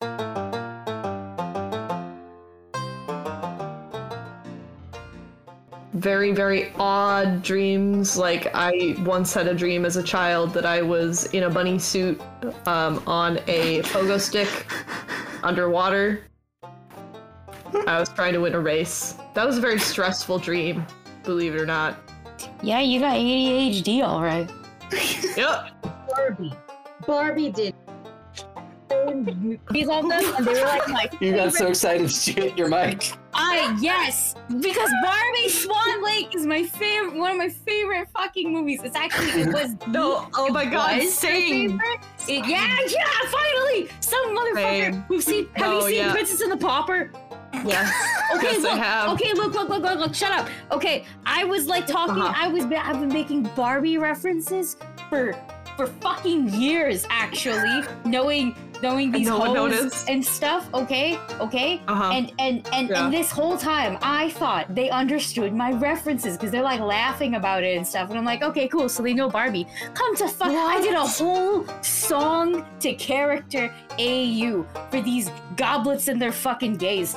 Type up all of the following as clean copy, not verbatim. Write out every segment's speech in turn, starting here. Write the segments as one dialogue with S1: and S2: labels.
S1: Very, very odd dreams. Like, I once had a dream as a child that I was in a bunny suit on a pogo stick underwater. I was trying to win a race. That was a very stressful dream, believe it or not.
S2: Yeah, you got ADHD, all right.
S1: Yep.
S3: Barbie did. These on them, and they were like my
S4: You got so excited you hit your mic.
S2: Yes, because Barbie Swan Lake is my favorite, one of my favorite fucking movies. It was
S1: No, oh my god, same.
S2: Yeah, finally! Some motherfucker who's seen, have you seen Princess and the Pauper?
S1: Yes.
S2: Okay,
S1: yes,
S2: look.
S1: I have.
S2: Okay, look. Shut up. Okay, I was like talking. I've been making Barbie references for fucking years, actually, knowing these hoes and stuff. Okay. And this whole time, I thought they understood my references because they're like laughing about it and stuff. And I'm like, okay, cool. So they know Barbie. Come to fuck! I did a whole song to character AU for these goblets and their fucking gays,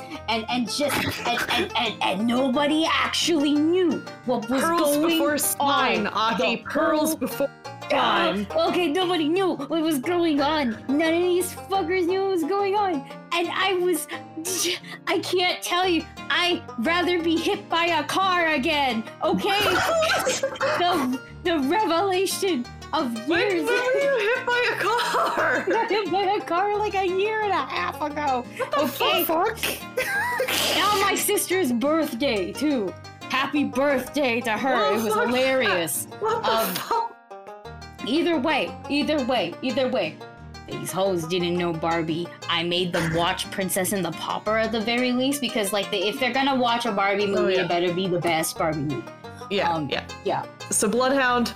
S2: and nobody actually knew what was going
S1: before swine,
S2: on.
S1: Aki, pearls before swine.
S2: Okay, nobody knew what was going on. None of these fuckers knew what was going on, and I can't tell you. I'd rather be hit by a car again. Okay, the revelation of years.
S1: When were you hit by a car?
S2: Got hit by a car like a year and a half ago.
S1: What the fuck?
S2: Now my sister's birthday too. Happy birthday to her.
S1: Oh,
S2: it was hilarious.
S1: What the fuck?
S2: Either way. These hoes didn't know Barbie. I made them watch Princess and the Pauper at the very least because, like, if they're gonna watch a Barbie movie, it better be the best Barbie movie.
S1: Yeah. So Bloodhound,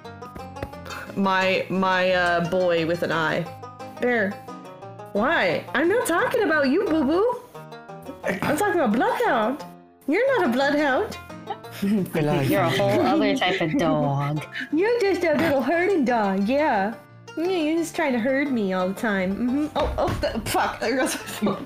S1: my boy with an eye. Bear, why? I'm not talking about you, boo boo. I'm talking about Bloodhound. You're not a Bloodhound.
S2: You're a whole other type of dog.
S1: You're just a little herding dog, yeah. You're just trying to herd me all the time. Mm-hmm. Fuck. There goes my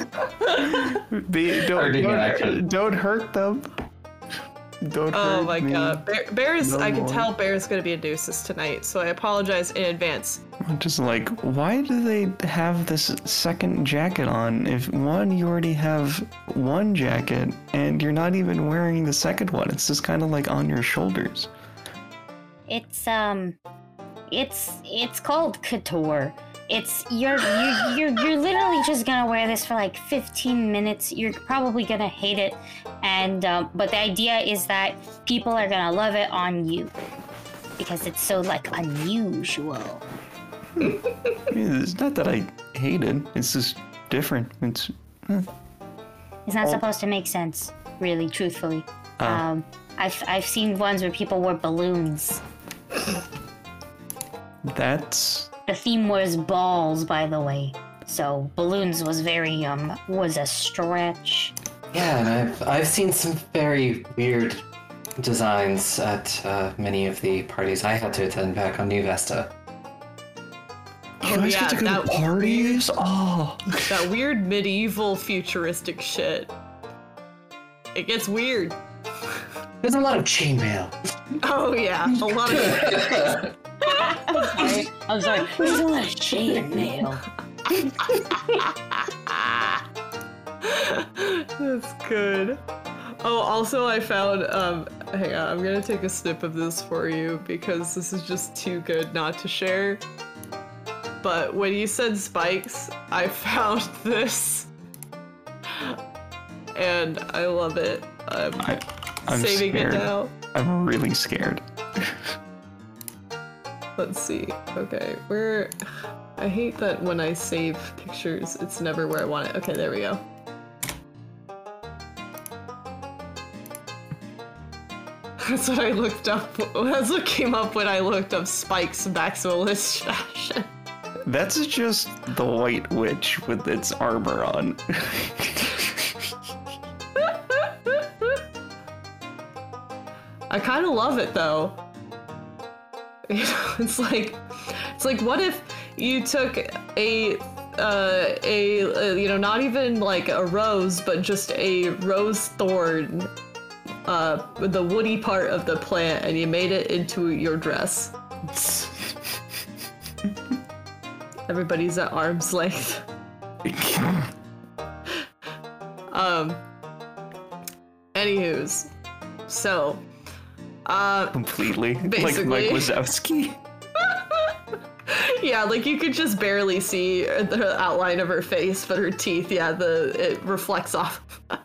S1: phone.
S5: Don't hurt them. Don't hurt
S1: Oh my
S5: me.
S1: god. Bear's,
S5: No
S1: I can
S5: more.
S1: tell Bear's gonna be a nuisance tonight, so I apologize in advance.
S5: I'm just like, why do they have this second jacket on? If one, you already have one jacket, and you're not even wearing the second one. It's just kind of like on your shoulders.
S2: It's called couture. You're literally just gonna wear this for like 15 minutes. You're probably gonna hate it, and but the idea is that people are gonna love it on you because it's so like unusual.
S5: It's not that I hate it. It's just different. It's
S2: not supposed to make sense, really, truthfully. I've seen ones where people wore balloons.
S5: That's...
S2: The theme was balls, by the way. So balloons was was a stretch.
S4: Yeah, and I've seen some very weird designs at many of the parties I had to attend back on New Vesta.
S5: You guys get to go to parties? Oh.
S1: That weird medieval futuristic shit. It gets weird.
S4: There's a lot of chainmail.
S1: Oh yeah, a lot of
S2: I'm sorry. There's a lot of chainmail.
S1: That's good. Oh, also I found, hang on, I'm gonna take a snip of this for you because this is just too good not to share. But when you said spikes, I found this. And I love it. I'm saving
S5: scared.
S1: it now.
S5: I'm really scared.
S1: Let's see. Okay, where... I hate that when I save pictures, it's never where I want it. Okay, there we go. That's what I looked up. That's what came up when I looked up Spike's maximalist fashion.
S5: That's just the White Witch with its armor on.
S1: I kind of love it though. You know, it's like what if you took a not even like a rose, but just a rose thorn, the woody part of the plant, and you made it into your dress. Everybody's at arm's length. Anywho's, so,
S5: Completely.
S1: Basically.
S5: Like Mike Wazowski.
S1: Yeah, like you could just barely see the outline of her face, but her teeth, it reflects off.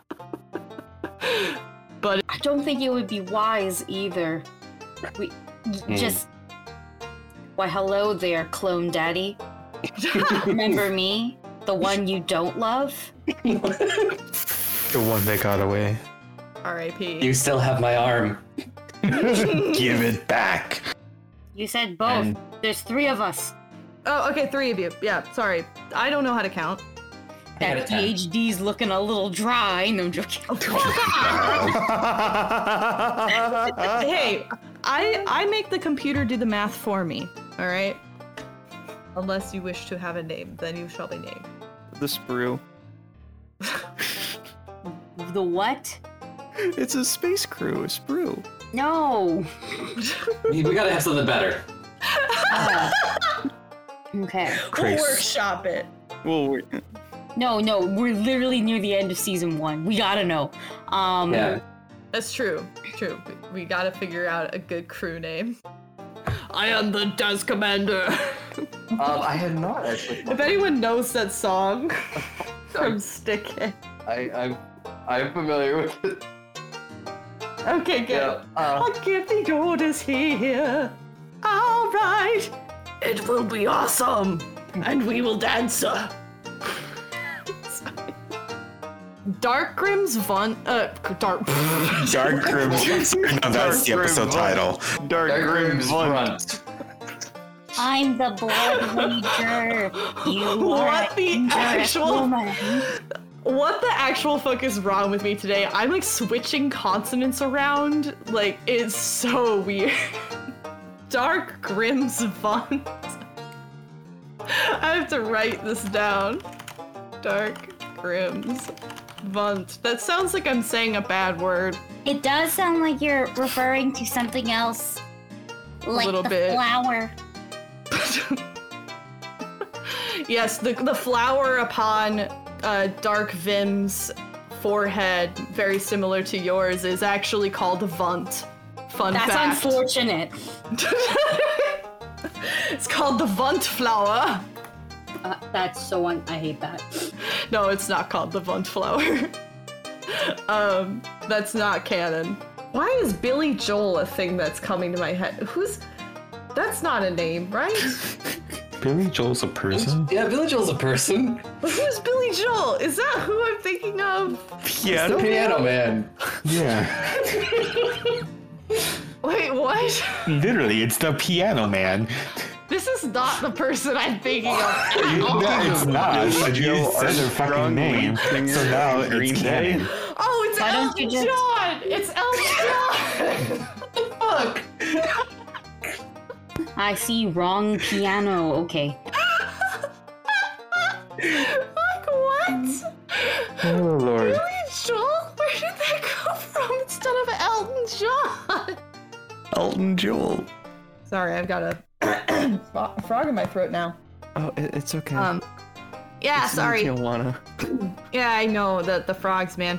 S1: But
S2: I don't think it would be wise either. Just... Why, hello there, Clone Daddy. Remember me? The one you don't love?
S6: The one that got away.
S1: R.I.P.
S4: You still have my arm.
S6: Give it back.
S2: You said both. There's 3 of us.
S1: Oh, okay, 3 of you. Yeah, sorry. I don't know how to count.
S4: I got
S2: That
S4: a 10.
S2: PhD's looking a little dry. No, I'm joking.
S1: Hey, I make the computer do the math for me, alright? Unless you wish to have a name, then you shall be named.
S5: The sprue.
S2: The what?
S5: It's a space crew, a sprue.
S2: No.
S4: We gotta have something better.
S2: Okay.
S6: Chris.
S1: We'll workshop it.
S5: Well,
S2: No, we're literally near the end of season 1. We gotta know.
S4: Yeah.
S1: That's true. True. We gotta figure out a good crew name. I am the Des Commander.
S7: I had not actually.
S1: If anyone knows that song from Stick It.
S7: I'm familiar with it.
S1: Okay, good.
S7: Yeah,
S1: I'll give the orders here. All right. It will be awesome. And we will dance. Dark Grimm's Dark
S6: Grimm's. No, that's the episode title.
S5: Dark Grimm's
S7: front.
S2: I'm the Blood Ranger. You
S1: What
S2: are
S1: the
S2: a dangerous
S1: actual-
S2: woman.
S1: What the actual fuck is wrong with me today? I'm like switching consonants around. Like, it's so weird. Dark Grimm's font. I have to write this down. Dark Grimm's Vunt. That sounds like I'm saying a bad word.
S2: It does sound like you're referring to something else. Like
S1: little
S2: the
S1: bit.
S2: flower.
S1: Yes, the flower upon Dark Vim's forehead, very similar to yours, is actually called Vunt. Fun
S2: That's
S1: fact.
S2: unfortunate.
S1: It's called the Vunt flower.
S2: That's so I hate that.
S1: No, it's not called the Vunt flower. That's not canon. Why is Billy Joel a thing that's coming to my head? That's not a name, right?
S6: Billy Joel's a person?
S4: Yeah, Billy Joel's a person.
S1: But who's Billy Joel? Is that who I'm thinking of?
S4: It's the Piano Man.
S6: Yeah.
S1: Wait, what?
S6: Literally, it's the Piano Man.
S1: This is not the person I'm thinking of.
S6: It's not, but you
S5: Joe
S6: said their fucking
S5: Armstrong,
S6: name,
S5: lead singer
S6: so now
S5: of Green
S6: it's
S5: Day.
S6: canon.
S1: Oh, it's
S2: Why don't you
S1: Elton
S2: just-
S1: John! It's Elton John! What the fuck?
S2: I see wrong piano. Okay.
S1: Like, what?
S6: Oh, Lord.
S1: Billy Joel? Where did that come from instead of Elton John?
S5: Elton Joel.
S1: Sorry, I've got a frog in my throat now.
S5: Oh, it's okay.
S1: Yeah,
S5: It's
S1: sorry.
S5: Tijuana.
S1: Yeah, I know the frogs, man.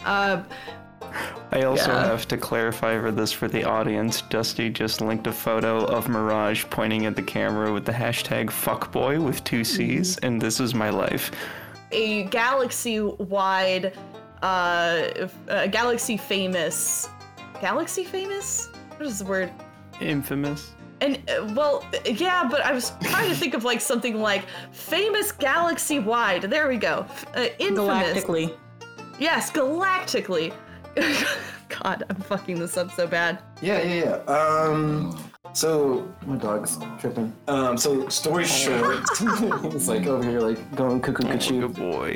S5: I also
S1: Yeah.
S5: have to clarify for the audience. Dusty just linked a photo of Mirage pointing at the camera with the hashtag fuckboy with 2 C's, and this is my life.
S1: A galaxy-wide, galaxy famous? What is the word?
S5: Infamous.
S1: And, well, yeah, but I was trying to think of, like, something like famous galaxy-wide. There we go. Infamous.
S8: Galactically.
S1: Yes, galactically. God, I'm fucking this up so bad.
S7: Yeah. So my dog's tripping. So story short, it's like over here, like going cuckoo cuckoo.
S5: Good boy.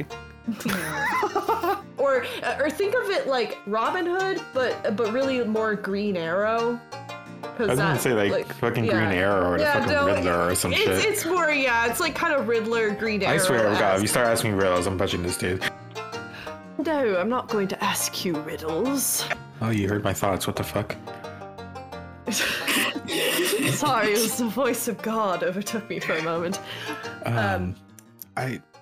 S1: Or think of it like Robin Hood, but really more Green Arrow.
S6: I was gonna say like fucking Green Arrow or the fucking Riddler or some shit.
S1: It's more, it's like kind of Riddler, Green Arrow.
S6: I swear to God, if you start asking me riddles, I'm punching this dude.
S1: No, I'm not going to ask you riddles.
S6: Oh, you heard my thoughts. What the fuck?
S1: Sorry, it was the voice of God overtook me for a moment.